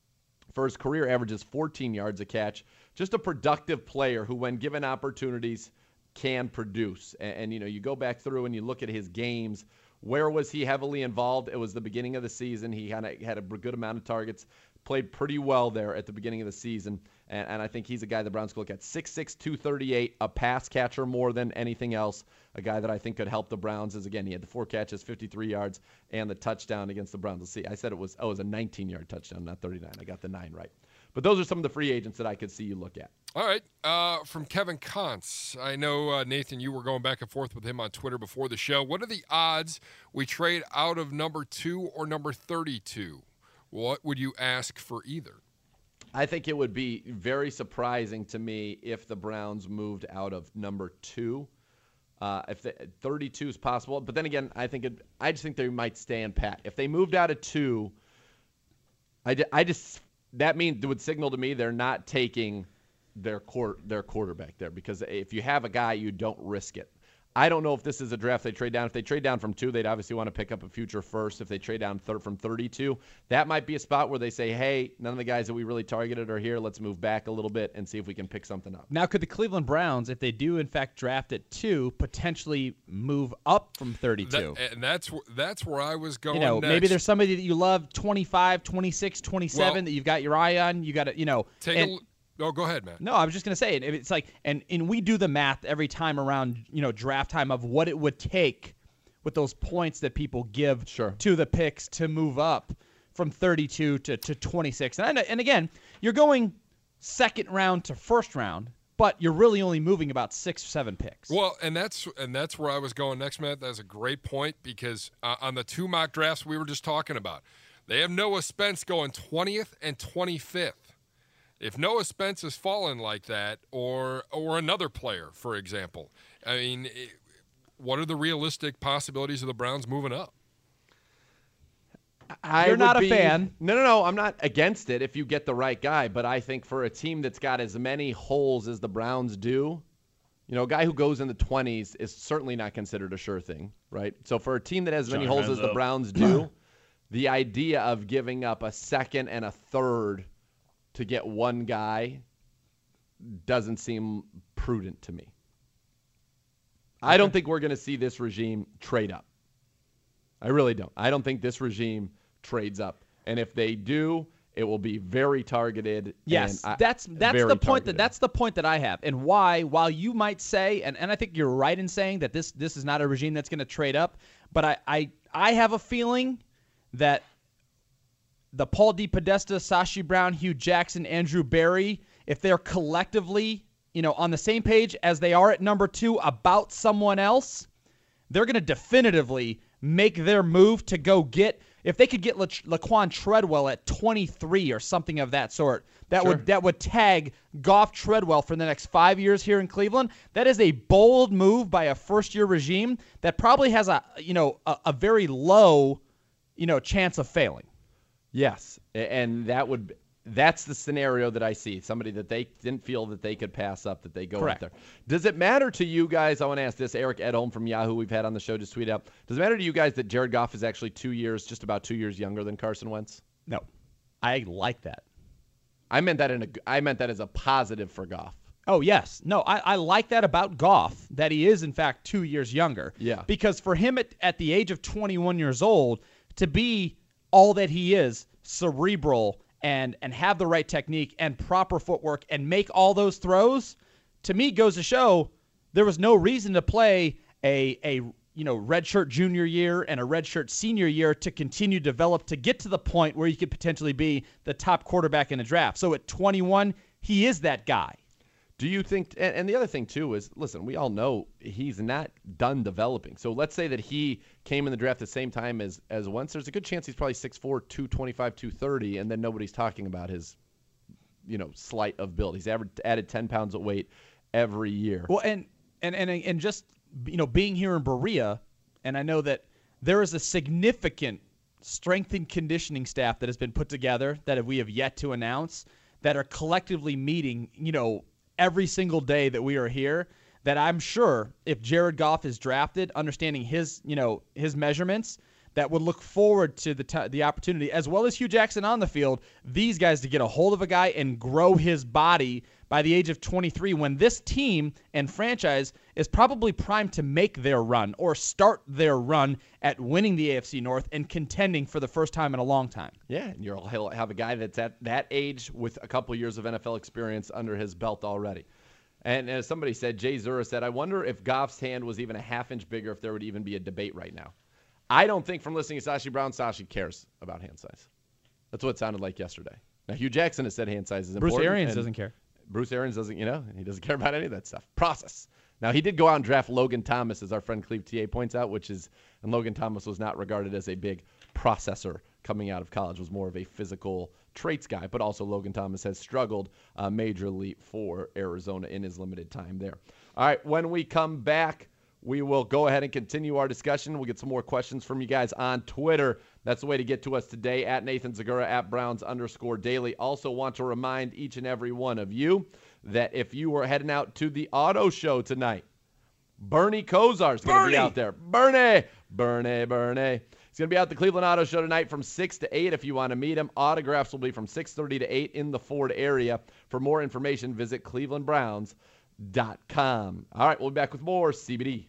Speaker 3: For his career, averages 14 yards a catch. Just a productive player who, when given opportunities, can produce. And you go back through and you look at his games. Where was he heavily involved? It was the beginning of the season. He kind of had a good amount of targets, played pretty well there at the beginning of the season. And I think he's a guy the Browns could look at. 6'6", 238, a pass catcher more than anything else. A guy that I think could help the Browns is, again, he had the 4 catches, 53 yards, and the touchdown against the Browns. Let's see, I said it was a 19-yard touchdown, not 39. I got the 9 right. But those are some of the free agents that I could see you look at.
Speaker 5: All right. From Kevin Kontz. I know, Nathan, you were going back and forth with him on Twitter before the show. What are the odds we trade out of number 2 or number 32? What would you ask for either?
Speaker 3: I think it would be very surprising to me if the Browns moved out of number 2. If 32 is possible. But then again, I just think they might stand pat. If they moved out of 2, that means it would signal to me they're not taking their quarterback there, because if you have a guy, you don't risk it. I don't know if this is a draft they trade down. If they trade down from 2, they'd obviously want to pick up a future first. If they trade down from 32, that might be a spot where they say, hey, none of the guys that we really targeted are here. Let's move back a little bit and see if we can pick something up.
Speaker 4: Now, could the Cleveland Browns, if they do in fact draft at 2, potentially move up from 32?
Speaker 5: And that's where I was going next.
Speaker 4: Maybe there's somebody that you love, 25, 26, 27, that you've got your eye on. You got to,
Speaker 5: Oh, go ahead, man.
Speaker 4: No, I was just going to say, it's like, and we do the math every time around, draft time of what it would take with those points that people give to the picks to move up from 32 to 26. And again, you're going second round to first round, but you're really only moving about 6 or 7 picks.
Speaker 5: Well, and that's where I was going next, Matt. That's a great point, because on the 2 mock drafts we were just talking about, they have Noah Spence going 20th and 25th. If Noah Spence has fallen like that, or another player, for example, I mean, what are the realistic possibilities of the Browns moving up?
Speaker 4: You're not a fan.
Speaker 3: No, I'm not against it if you get the right guy, but I think for a team that's got as many holes as the Browns do, a guy who goes in the 20s is certainly not considered a sure thing, right? So for a team that has as many holes as the Browns do, the idea of giving up a second and a third to get one guy doesn't seem prudent to me. I don't think we're going to see this regime trade up. I really don't. I don't think this regime trades up. And if they do, it will be very targeted.
Speaker 4: Yes, that's the point that's the point that I have. And why, while you might say, and I think you're right in saying that this is not a regime that's going to trade up, but I have a feeling that the Paul DePodesta, Sashi Brown, Hugh Jackson, Andrew Berry, if they're collectively, on the same page as they are at number 2 about someone else, they're going to definitively make their move to go get, if they could get Laquan Treadwell at 23 or something of that sort, that would tag Goff Treadwell for the next 5 years here in Cleveland. That is a bold move by a first-year regime that probably has a very low, chance of failing.
Speaker 3: Yes, and that's the scenario that I see. Somebody that they didn't feel that they could pass up, that they go
Speaker 4: Correct.
Speaker 3: up there. Does it matter to you guys? I want to ask this. Eric Edholm from Yahoo, we've had on the show, just tweet out. Does it matter to you guys that Jared Goff is actually just about 2 years younger than Carson Wentz?
Speaker 4: No, I like that.
Speaker 3: I meant that as a positive for Goff.
Speaker 4: Oh, yes. No, I like that about Goff, that he is, in fact, 2 years younger.
Speaker 3: Yeah.
Speaker 4: Because for him at the age of 21 years old, to be all that he is, cerebral, and have the right technique and proper footwork and make all those throws, to me goes to show there was no reason to play a redshirt junior year and a redshirt senior year to continue to develop to get to the point where you could potentially be the top quarterback in the draft. So at 21, he is that guy.
Speaker 3: Do you think, and the other thing too is, listen, we all know he's not done developing. So let's say that he came in the draft the same time as Wentz. There's a good chance he's probably 6'4", 225, 230, and then nobody's talking about his, slight of build. He's added 10 pounds of weight every year.
Speaker 4: Well, and just being here in Berea, and I know that there is a significant strength and conditioning staff that has been put together that we have yet to announce that are collectively meeting, every single day that we are here, that I'm sure if Jared Goff is drafted, understanding his measurements, that would look forward to the opportunity, as well as Hugh Jackson on the field, these guys to get a hold of a guy and grow his body by the age of 23, when this team and franchise is probably primed to make their run or start their run at winning the AFC North and contending for the first time in a long time.
Speaker 3: Yeah, and he'll have a guy that's at that age with a couple years of NFL experience under his belt already. And as somebody said, Jay Zura said, I wonder if Goff's hand was even a half inch bigger, if there would even be a debate right now. I don't think, from listening to Sashi Brown, Sashi cares about hand size. That's what it sounded like yesterday. Now, Hugh Jackson has said hand size is important.
Speaker 4: Bruce Arians doesn't care.
Speaker 3: Bruce Arians doesn't, he doesn't care about any of that stuff. Process. Now, he did go out and draft Logan Thomas, as our friend Cleve TA points out, and Logan Thomas was not regarded as a big processor coming out of college, was more of a physical traits guy, but also Logan Thomas has struggled majorly for Arizona in his limited time there. All right, when we come back, we will go ahead and continue our discussion. We'll get some more questions from you guys on Twitter. That's the way to get to us today, at Nathan Zegura, at Browns_Daily. Also want to remind each and every one of you that if you were heading out to the auto show tonight, Bernie Kosar is going to be out there. Bernie. He's going to be out at the Cleveland Auto Show tonight from 6 to 8 if you want to meet him. Autographs will be from 6:30 to 8 in the Ford area. For more information, visit clevelandbrowns.com. All right, we'll be back with more CBD.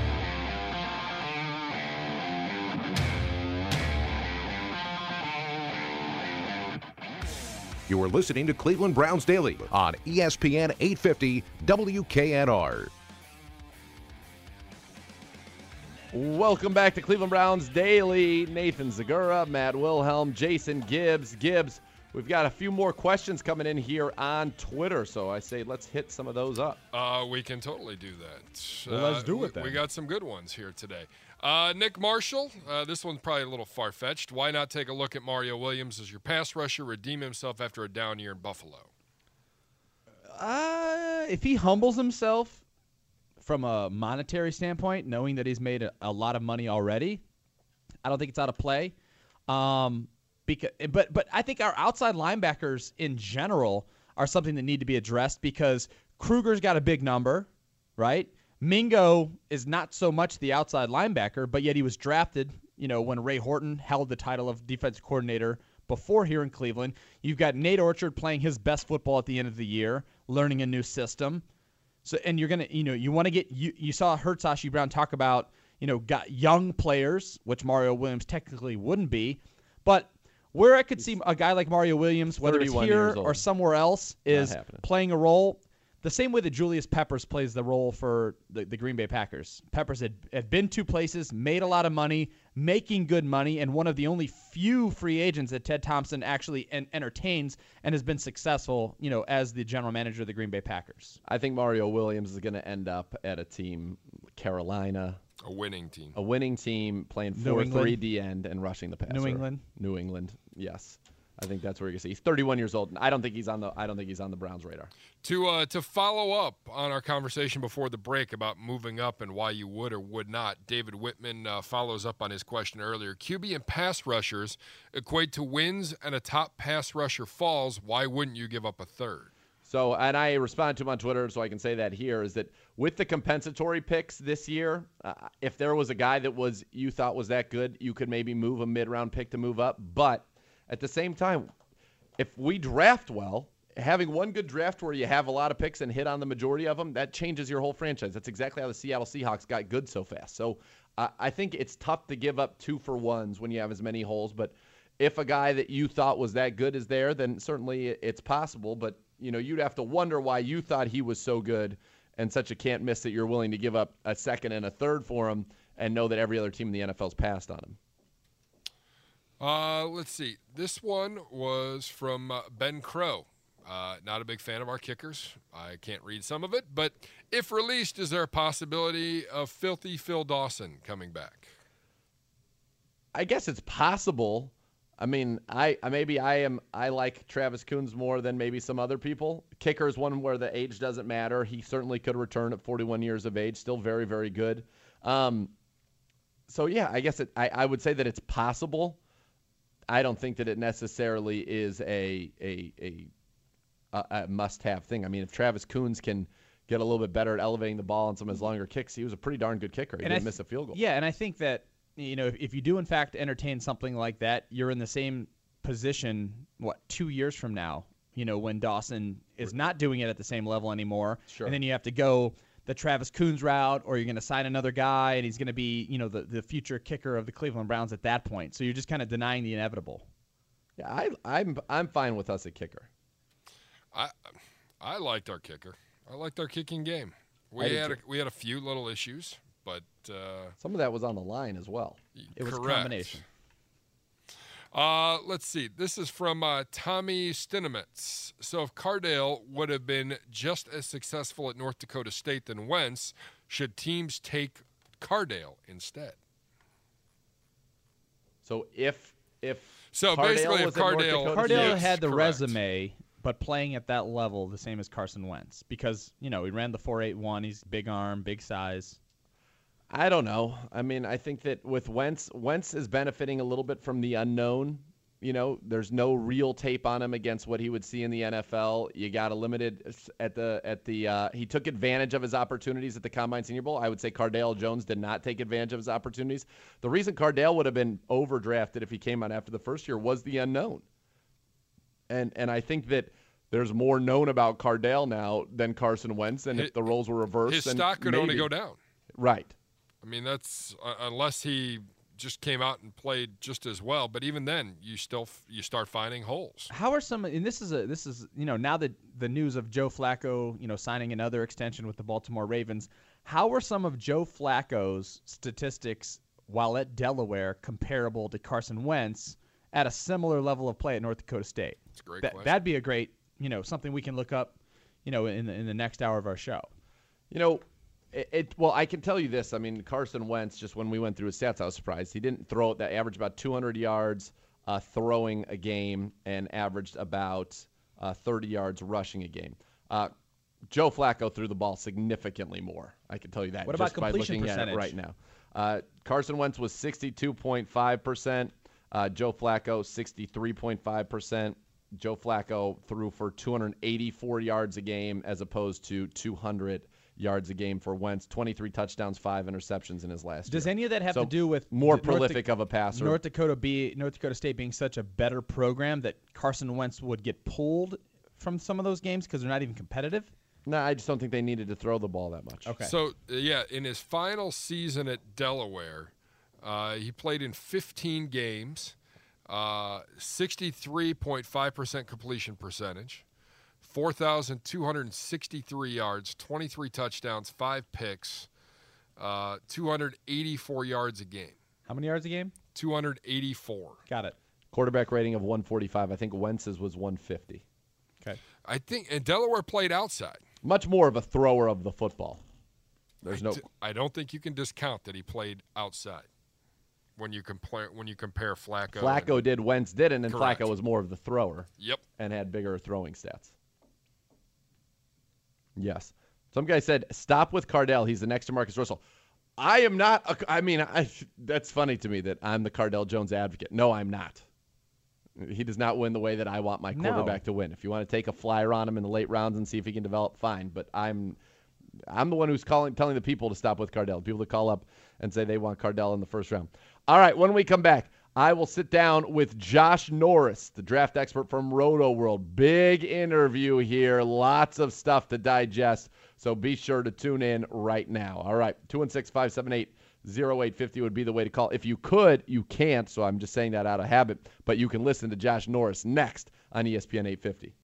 Speaker 6: You are listening to Cleveland Browns Daily on ESPN 850 WKNR.
Speaker 3: Welcome back to Cleveland Browns Daily. Nathan Zegura, Matt Wilhelm, Jason Gibbs. Gibbs, we've got a few more questions coming in here on Twitter, so I say let's hit some of those up.
Speaker 5: We can totally do that.
Speaker 4: Well, let's do it then.
Speaker 5: We got some good ones here today. Nick Marshall, this one's probably a little far-fetched. Why not take a look at Mario Williams as your pass rusher, redeem himself after a down year in Buffalo?
Speaker 4: If he humbles himself from a monetary standpoint, knowing that he's made a lot of money already, I don't think it's out of play. But I think our outside linebackers in general are something that need to be addressed because Kruger's got a big number, right? Mingo is not so much the outside linebacker, but yet he was drafted, when Ray Horton held the title of defensive coordinator before here in Cleveland. You've got Nate Orchard playing his best football at the end of the year, learning a new system. So, and you're going to, you want to get, you saw Sashi Brown talk about, got young players, which Mario Williams technically wouldn't be. But where I could see a guy like Mario Williams, whether it's here or somewhere else, is playing a role the same way that Julius Peppers plays the role for the Green Bay Packers. Peppers had been two places, made a lot of money, making good money, and one of the only few free agents that Ted Thompson actually entertains and has been successful, as the general manager of the Green Bay Packers.
Speaker 3: I think Mario Williams is going to end up at a team, Carolina,
Speaker 5: A winning team.
Speaker 3: A winning team playing 4-3 D end and rushing the passer.
Speaker 4: New England.
Speaker 3: New England. Yes. I think that's where you're gonna see. He's 31 years old. I don't think he's on the Browns' radar.
Speaker 5: To follow up on our conversation before the break about moving up and why you would or would not, David Whitman follows up on his question earlier. QB and pass rushers equate to wins, and a top pass rusher falls. Why wouldn't you give up a third?
Speaker 3: So, and I responded to him on Twitter, so I can say that here, is that with the compensatory picks this year, if there was a guy that you thought was that good, you could maybe move a mid-round pick to move up. But at the same time, if we draft well, having one good draft where you have a lot of picks and hit on the majority of them, that changes your whole franchise. That's exactly how the Seattle Seahawks got good so fast. So I think it's tough to give up 2-for-1s when you have as many holes. But if a guy that you thought was that good is there, then certainly it's possible. But you'd have to wonder why you thought he was so good and such a can't miss that you're willing to give up a second and a third for him and know that every other team in the NFL's passed on him.
Speaker 5: Let's see. This one was from Ben Crow. Not a big fan of our kickers. I can't read some of it. But if released, is there a possibility of filthy Phil Dawson coming back?
Speaker 3: I guess it's possible. I mean, I like Travis Coons more than maybe some other people. Kicker is one where the age doesn't matter. He certainly could return at 41 years of age. Still very, very good. So, yeah, I guess I would say that it's possible. I don't think that it necessarily is a must-have thing. I mean, if Travis Coons can get a little bit better at elevating the ball on some of his longer kicks, he was a pretty darn good kicker. He didn't miss a field goal.
Speaker 4: Yeah, and I think that, if you do, in fact, entertain something like that, you're in the same position, 2 years from now, when Dawson is not doing it at the same level anymore.
Speaker 3: Sure.
Speaker 4: And then you have to go the Travis Coons route, or you're going to sign another guy, and he's going to be, the future kicker of the Cleveland Browns at that point. So you're just kind of denying the inevitable.
Speaker 3: Yeah, I'm fine with us at kicker.
Speaker 5: I liked our kicker. I liked our kicking game. We had a few little issues, but
Speaker 3: some of that was on the line as well.
Speaker 4: It was a combination.
Speaker 5: Let's see. This is from Tommy Stinemitz. So if Cardale would have been just as successful at North Dakota State than Wentz, should teams take Cardale instead?
Speaker 3: So if
Speaker 5: basically if
Speaker 4: Cardale had the
Speaker 5: correct.
Speaker 4: resume, but playing at that level the same as Carson Wentz, because he ran the 4.81. He's big arm, big size.
Speaker 3: I don't know. I mean, I think that with Wentz is benefiting a little bit from the unknown. There's no real tape on him against what he would see in the NFL. You got a limited he took advantage of his opportunities at the Combine Senior Bowl. I would say Cardale Jones did not take advantage of his opportunities. The reason Cardale would have been overdrafted if he came out after the first year was the unknown. And I think that there's more known about Cardale now than Carson Wentz, and if the roles were reversed,
Speaker 5: his
Speaker 3: then
Speaker 5: stock could only go down.
Speaker 3: Right.
Speaker 5: I mean, that's unless he just came out and played just as well. But even then, you start finding holes.
Speaker 4: How are some? And this is now that the news of Joe Flacco signing another extension with the Baltimore Ravens. How are some of Joe Flacco's statistics while at Delaware comparable to Carson Wentz at a similar level of play at North Dakota State?
Speaker 5: That's a great question.
Speaker 4: That'd be a great something we can look up in the next hour of our show.
Speaker 3: Well, I can tell you this. I mean, Carson Wentz, just when we went through his stats, I was surprised. He didn't throw that averaged about 200 yards throwing a game and averaged about 30 yards rushing a game. Joe Flacco threw the ball significantly more. I can tell you that.
Speaker 4: What about
Speaker 3: just by
Speaker 4: completion
Speaker 3: looking
Speaker 4: percentage?
Speaker 3: at it right now? Carson Wentz was 62.5%. Joe Flacco, 63.5%. Joe Flacco threw for 284 yards a game as opposed to 200 yards a game for Wentz. 23 touchdowns, 5 interceptions in his last year.
Speaker 4: Does any of that have to do with
Speaker 3: more prolific of a passer?
Speaker 4: North Dakota State being such a better program that Carson Wentz would get pulled from some of those games because they're not even competitive?
Speaker 3: No, I just don't think they needed to throw the ball that much.
Speaker 4: Okay.
Speaker 5: So, in his final season at Delaware, he played in 15 games, 63.5% completion percentage, 4,263 yards, 23 touchdowns, 5 picks, 284 yards a game.
Speaker 4: How many yards a game?
Speaker 5: 284.
Speaker 4: Got it.
Speaker 3: Quarterback rating of 145. I think Wentz's was 150.
Speaker 4: Okay.
Speaker 5: I think, and Delaware played outside.
Speaker 3: Much more of a thrower of the football.
Speaker 5: I don't think you can discount that he played outside when you compare Flacco.
Speaker 3: Flacco did, Wentz didn't, and
Speaker 5: Correct.
Speaker 3: Flacco was more of the thrower.
Speaker 5: Yep.
Speaker 3: And had bigger throwing stats. Yes. Some guy said, stop with Cardell. He's the next to Marcus Russell. I am not. That's funny to me that I'm the Cardell Jones advocate. No, I'm not. He does not win the way that I want my quarterback to win. If you want to take a flyer on him in the late rounds and see if he can develop, fine. But I'm the one who's telling the people to stop with Cardell. People that call up and say they want Cardell in the first round. All right, when we come back, I will sit down with Josh Norris, the draft expert from Roto World. Big interview here. Lots of stuff to digest. So be sure to tune in right now. All right, 216-578-0850 would be the way to call. If you could, you can't, so I'm just saying that out of habit. But you can listen to Josh Norris next on ESPN 850.